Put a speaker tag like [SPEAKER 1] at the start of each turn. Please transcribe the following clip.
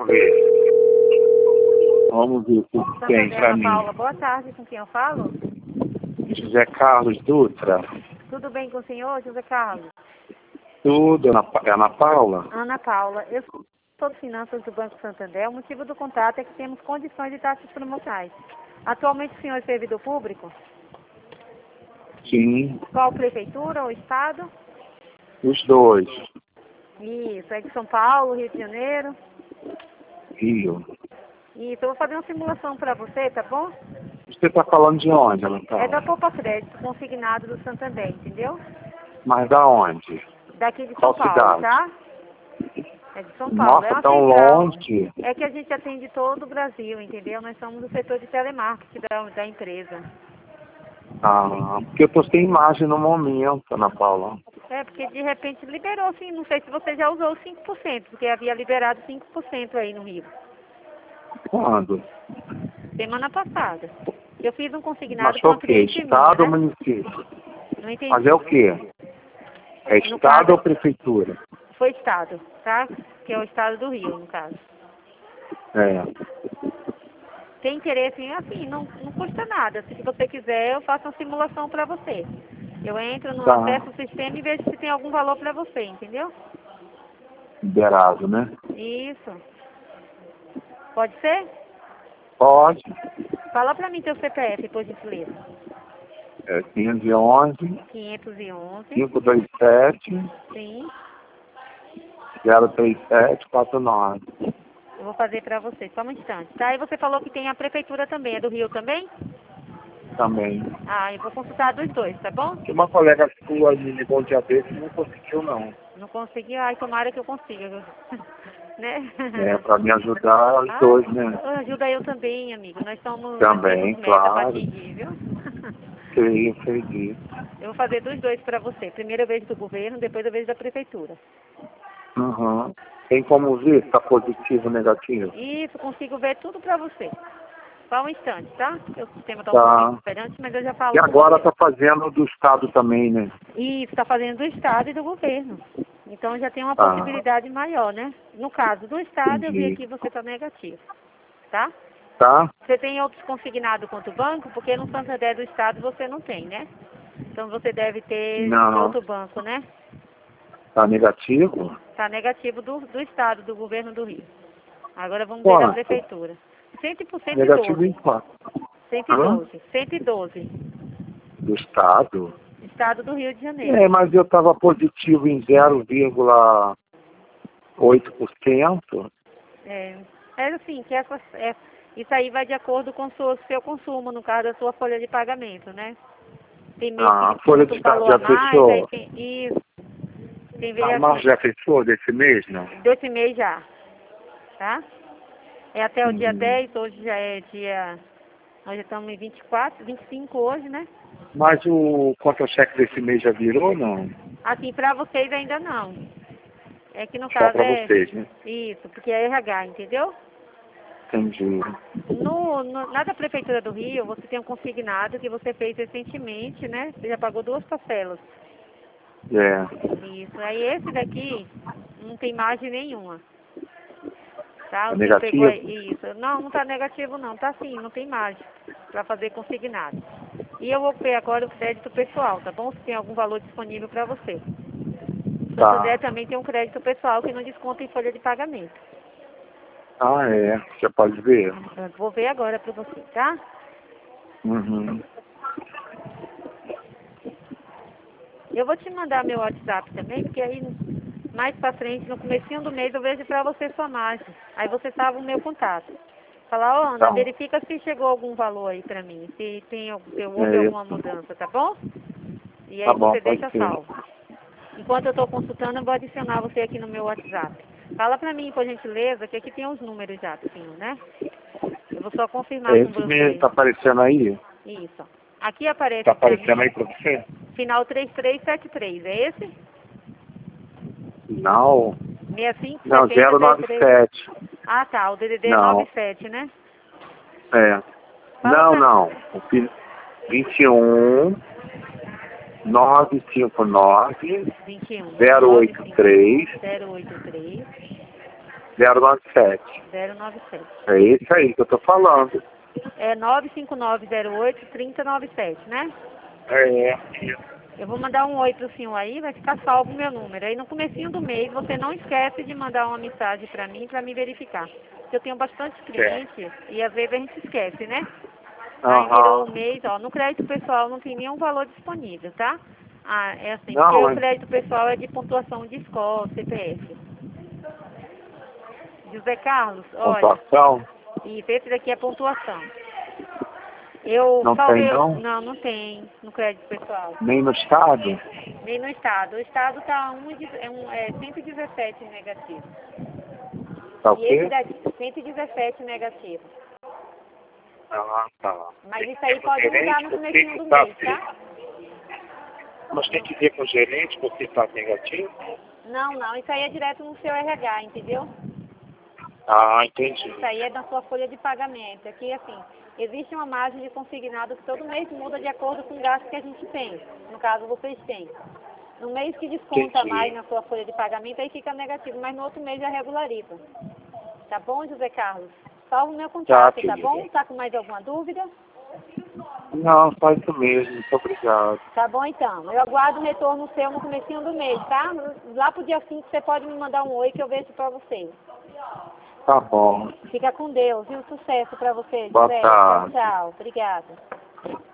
[SPEAKER 1] Vamos ver. Vamos ver o que tem pra mim.
[SPEAKER 2] Paula, boa tarde, com quem eu falo?
[SPEAKER 1] José Carlos Dutra.
[SPEAKER 2] Tudo bem com o senhor, José Carlos?
[SPEAKER 1] Tudo. Ana Paula?
[SPEAKER 2] Ana Paula, eu sou de Finanças do Banco Santander. O motivo do contato é que temos condições de taxas promocionais. Atualmente o senhor é servidor público?
[SPEAKER 1] Sim.
[SPEAKER 2] Qual prefeitura ou estado?
[SPEAKER 1] Os dois.
[SPEAKER 2] Isso, é de São Paulo, Rio de Janeiro?
[SPEAKER 1] Rio.
[SPEAKER 2] Isso, eu vou fazer uma simulação para você, tá bom?
[SPEAKER 1] Você está falando de onde, Ana Paula?
[SPEAKER 2] É da Poupa Crédito, consignado do Santander, entendeu?
[SPEAKER 1] Mas da onde?
[SPEAKER 2] Daqui de
[SPEAKER 1] Qual
[SPEAKER 2] São Paulo,
[SPEAKER 1] cidade?
[SPEAKER 2] tá? É de São Paulo.
[SPEAKER 1] Nossa,
[SPEAKER 2] é uma
[SPEAKER 1] tão
[SPEAKER 2] central.
[SPEAKER 1] longe.
[SPEAKER 2] É que a gente atende todo o Brasil, entendeu? Nós somos do setor de telemarketing da empresa.
[SPEAKER 1] Ah, porque eu tô sem imagem no momento, Ana Paula.
[SPEAKER 2] É, porque de repente liberou, assim, não sei se você já usou os 5%, porque havia liberado 5% aí no Rio.
[SPEAKER 1] Quando?
[SPEAKER 2] Semana passada. Eu fiz um consignado
[SPEAKER 1] Mas
[SPEAKER 2] com
[SPEAKER 1] foi
[SPEAKER 2] a
[SPEAKER 1] o quê?
[SPEAKER 2] cliente
[SPEAKER 1] Estado
[SPEAKER 2] minha,
[SPEAKER 1] ou
[SPEAKER 2] né?
[SPEAKER 1] município?
[SPEAKER 2] Não entendi.
[SPEAKER 1] Mas é o quê? É
[SPEAKER 2] No
[SPEAKER 1] estado
[SPEAKER 2] caso,
[SPEAKER 1] ou prefeitura?
[SPEAKER 2] foi estado, tá? Que é o estado do Rio, no caso.
[SPEAKER 1] É.
[SPEAKER 2] Tem interesse em, assim, não custa nada. Se você quiser, eu faço uma simulação para você. Eu entro, no
[SPEAKER 1] Tá.
[SPEAKER 2] acesso o sistema e vejo se tem algum valor para você, entendeu?
[SPEAKER 1] Liberado, né?
[SPEAKER 2] Isso. Pode ser?
[SPEAKER 1] Pode.
[SPEAKER 2] Fala para mim teu CPF, por gentileza.
[SPEAKER 1] É 511
[SPEAKER 2] 511,
[SPEAKER 1] 527
[SPEAKER 2] sim.
[SPEAKER 1] 03749.
[SPEAKER 2] Eu vou fazer para você, só um instante. Tá, e você falou que tem a prefeitura também, é do Rio também?
[SPEAKER 1] Também.
[SPEAKER 2] Ah, eu vou consultar dos dois, tá bom?
[SPEAKER 1] Tem uma colega sua me ligou um dia desse e não conseguiu, não.
[SPEAKER 2] Não consegui, ai, tomara que eu consiga, viu? Né?
[SPEAKER 1] É, pra me ajudar os dois, né?
[SPEAKER 2] Ajuda eu também, amigo. Nós temos
[SPEAKER 1] Também,
[SPEAKER 2] meta para
[SPEAKER 1] claro.
[SPEAKER 2] atingir, viu?
[SPEAKER 1] Sei disso.
[SPEAKER 2] Eu vou fazer dos dois para você. Primeiro eu vejo do governo, depois eu vejo da prefeitura.
[SPEAKER 1] Uhum. Tem como ver se tá positivo ou negativo?
[SPEAKER 2] Isso, consigo ver tudo para você. Só um instante, tá? Porque o sistema tá um
[SPEAKER 1] Tá.
[SPEAKER 2] pouquinho diferente, mas eu já falo
[SPEAKER 1] E
[SPEAKER 2] com
[SPEAKER 1] agora
[SPEAKER 2] você.
[SPEAKER 1] tá fazendo do estado também, né?
[SPEAKER 2] Isso, está fazendo do estado e do governo. Então já tem uma
[SPEAKER 1] Ah,
[SPEAKER 2] possibilidade maior, né? No caso do estado, eu vi
[SPEAKER 1] entendi.
[SPEAKER 2] aqui você tá negativo, tá?
[SPEAKER 1] Tá?
[SPEAKER 2] Você tem outros consignados quanto o banco? Porque no Santander do estado você não tem, né? Então você deve ter de
[SPEAKER 1] Não.
[SPEAKER 2] outro banco, né?
[SPEAKER 1] Tá negativo?
[SPEAKER 2] Tá negativo do estado, do governo do Rio. Agora vamos ver da
[SPEAKER 1] Quanto?
[SPEAKER 2] prefeitura. 100%
[SPEAKER 1] Negativo em
[SPEAKER 2] 112.
[SPEAKER 1] quanto? Hã?
[SPEAKER 2] 112. 112.
[SPEAKER 1] Do estado?
[SPEAKER 2] Estado do Rio de Janeiro.
[SPEAKER 1] É, mas eu tava positivo em 0,8%.
[SPEAKER 2] É assim, que isso aí vai de acordo com o seu consumo, no caso da sua folha de pagamento, né? Tem mês que
[SPEAKER 1] A folha
[SPEAKER 2] desconta
[SPEAKER 1] de
[SPEAKER 2] um
[SPEAKER 1] estado
[SPEAKER 2] valor
[SPEAKER 1] já
[SPEAKER 2] a mais, aí
[SPEAKER 1] fechou?
[SPEAKER 2] tem isso. Tem vez
[SPEAKER 1] A margem
[SPEAKER 2] assim,
[SPEAKER 1] já fechou desse mês, não?
[SPEAKER 2] desse mês já, tá? É até o dia
[SPEAKER 1] Uhum.
[SPEAKER 2] 10, hoje já é dia, nós já estamos em 24, 25 hoje, né?
[SPEAKER 1] Mas o contra-cheque desse mês já virou, não?
[SPEAKER 2] Assim, pra vocês ainda não. É que no
[SPEAKER 1] Só
[SPEAKER 2] caso
[SPEAKER 1] para
[SPEAKER 2] é
[SPEAKER 1] vocês, né?
[SPEAKER 2] isso, porque é RH, entendeu?
[SPEAKER 1] Entendi.
[SPEAKER 2] Na da Prefeitura do Rio, você tem um consignado que você fez recentemente, né? Você já pagou 2 parcelas.
[SPEAKER 1] É.
[SPEAKER 2] Isso. Aí esse daqui não tem margem nenhuma. Tá?
[SPEAKER 1] É
[SPEAKER 2] O senhor pegou
[SPEAKER 1] negativo?
[SPEAKER 2] isso. Não tá negativo não. Tá sim, não tem margem para fazer consignado. E eu vou ver agora o crédito pessoal, tá bom? Se tem algum valor disponível para você. O Santander
[SPEAKER 1] Tá.
[SPEAKER 2] também tem um crédito pessoal que não desconta em folha de pagamento.
[SPEAKER 1] Ah, é. Você pode ver.
[SPEAKER 2] Eu vou ver agora para você, tá?
[SPEAKER 1] Uhum.
[SPEAKER 2] Eu vou te mandar meu WhatsApp também, porque aí mais pra frente, no comecinho do mês, eu vejo pra você sua margem. Aí você salva o meu contato. Falar, ó, Ana,
[SPEAKER 1] Tá.
[SPEAKER 2] verifica se chegou algum valor aí pra mim, se houve
[SPEAKER 1] É
[SPEAKER 2] alguma
[SPEAKER 1] isso.
[SPEAKER 2] mudança, tá bom? E
[SPEAKER 1] Tá
[SPEAKER 2] aí
[SPEAKER 1] bom,
[SPEAKER 2] você
[SPEAKER 1] pode
[SPEAKER 2] deixa
[SPEAKER 1] ser.
[SPEAKER 2] salvo. Enquanto eu tô consultando, eu vou adicionar você aqui no meu WhatsApp. Fala pra mim, por gentileza, que aqui tem os números já, assim, né? Eu vou só confirmar
[SPEAKER 1] É
[SPEAKER 2] com
[SPEAKER 1] esse mesmo,
[SPEAKER 2] você.
[SPEAKER 1] tá aparecendo aí?
[SPEAKER 2] Isso. Aqui aparece
[SPEAKER 1] Tá
[SPEAKER 2] pra
[SPEAKER 1] aparecendo
[SPEAKER 2] mim,
[SPEAKER 1] aí pra você?
[SPEAKER 2] final 3373, é esse?
[SPEAKER 1] Não.
[SPEAKER 2] 65
[SPEAKER 1] Não,
[SPEAKER 2] 70 03.
[SPEAKER 1] 097.
[SPEAKER 2] Ah, tá. O DDD é
[SPEAKER 1] Não.
[SPEAKER 2] 97, né?
[SPEAKER 1] É.
[SPEAKER 2] Fala
[SPEAKER 1] Não,
[SPEAKER 2] pra mim.
[SPEAKER 1] não. O 21 959
[SPEAKER 2] 21
[SPEAKER 1] 083
[SPEAKER 2] 083
[SPEAKER 1] 097.
[SPEAKER 2] 097.
[SPEAKER 1] É isso aí que eu tô falando.
[SPEAKER 2] É 95908-3097, né?
[SPEAKER 1] É.
[SPEAKER 2] Eu vou mandar um oi pro senhor aí, vai ficar salvo o meu número. Aí no comecinho do mês, você não esquece de mandar uma mensagem pra mim verificar. Porque eu tenho bastante cliente e às vezes a gente esquece, né? Aí virou o mês, ó, no crédito pessoal não tem nenhum valor disponível, tá? Ah, é assim,
[SPEAKER 1] Não,
[SPEAKER 2] porque o crédito pessoal é de pontuação de escola, CPF. José Carlos, olha,
[SPEAKER 1] pontuação?
[SPEAKER 2] isso, esse daqui é pontuação. Eu
[SPEAKER 1] Não
[SPEAKER 2] salvei,
[SPEAKER 1] tem, não?
[SPEAKER 2] não tem no crédito pessoal.
[SPEAKER 1] Nem no estado?
[SPEAKER 2] Nem no estado. O estado está 117 negativo.
[SPEAKER 1] Tá o
[SPEAKER 2] E esse
[SPEAKER 1] quê?
[SPEAKER 2] daqui, 117 negativo.
[SPEAKER 1] Ah, tá.
[SPEAKER 2] Mas
[SPEAKER 1] Tem
[SPEAKER 2] isso
[SPEAKER 1] que
[SPEAKER 2] aí
[SPEAKER 1] ver com o
[SPEAKER 2] pode mudar
[SPEAKER 1] gerente
[SPEAKER 2] no
[SPEAKER 1] porque
[SPEAKER 2] comecinho do
[SPEAKER 1] tá
[SPEAKER 2] mês, tá?
[SPEAKER 1] Mas tem que ver com o gerente porque tá negativo?
[SPEAKER 2] Não, isso aí é direto no seu RH, entendeu?
[SPEAKER 1] Ah, entendi.
[SPEAKER 2] Isso aí é da sua folha de pagamento. Aqui, assim, existe uma margem de consignado que todo mês muda de acordo com o gasto que a gente tem. No caso, vocês têm. No mês que desconta
[SPEAKER 1] Entendi.
[SPEAKER 2] mais na sua folha de pagamento, aí fica negativo, mas no outro mês já regulariza. Tá bom, José Carlos? Salve o meu contato, tá bom? Tá com mais alguma dúvida?
[SPEAKER 1] Não, só isso mesmo. Muito obrigado.
[SPEAKER 2] Tá bom, então. Eu aguardo o retorno seu no comecinho do mês, tá? Lá pro dia 5 você pode me mandar um oi que eu vejo pra você.
[SPEAKER 1] Tá bom.
[SPEAKER 2] Fica com Deus, viu? Sucesso pra você,
[SPEAKER 1] Boa
[SPEAKER 2] José.
[SPEAKER 1] tarde.
[SPEAKER 2] Tchau, tchau. Obrigada.